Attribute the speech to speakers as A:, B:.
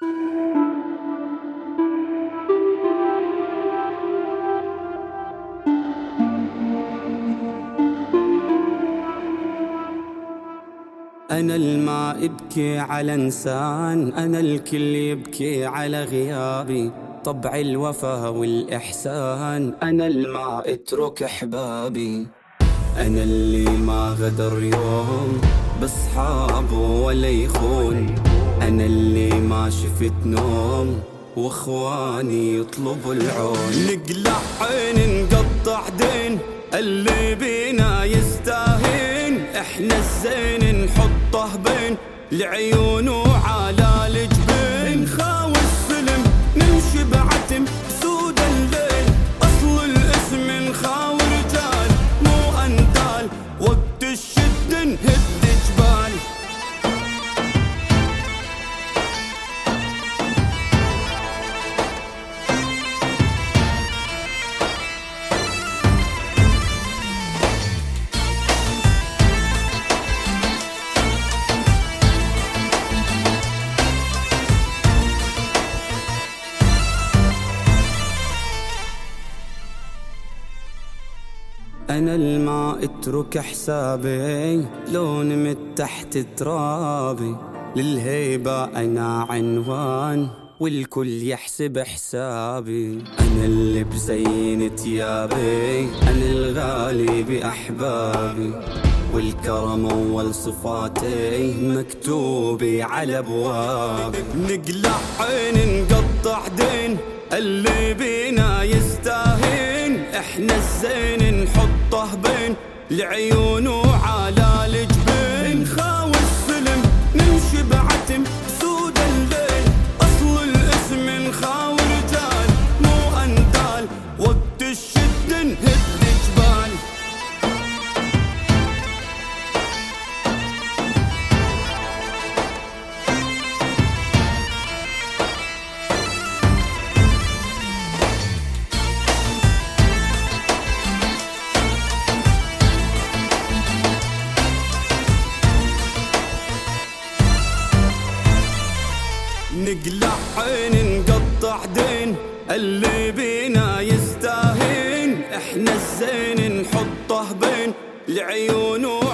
A: أنا الما ابكي على إنسان، أنا الكل يبكي على غيابي، طبع الوفا والإحسان، أنا الما اترك أحبابي. أنا اللي ما غدر يوم بصحابه ولا يخون، أنا اللي ما شفت نوم واخواني يطلبوا العون. نقلع عين نقطع دين، اللي بينا يستاهين، احنا الزين نحطه بين العيون وعلى الجبين. نخاوي السلم نمشي بعتم سود الليل، اصل الاسم نخاوي رجال مو اندال، وقت الشد نهد جبال. أنا الما اترك حسابي، لو نمت تحت ترابي، للهيبة أنا عنوان والكل يحسب حسابي. أنا اللي بزين تيابي، أنا الغالي بأحبابي، والكرم أول صفاتي مكتوبي على أبوابي. نقلع عين نقطع دين، اللي بينا يستاهين، احنا الزين نحطه بين العيون وعلى الجبين. نخاوي السلم نمشي بعتم سود الليل، اصل الاسم نخاوي رجال مو اندال، وقت الشد نهد جبال. نقلع عين نقطع دين، اللي بينا يستاهين، احنا الزين نحطه بين العيون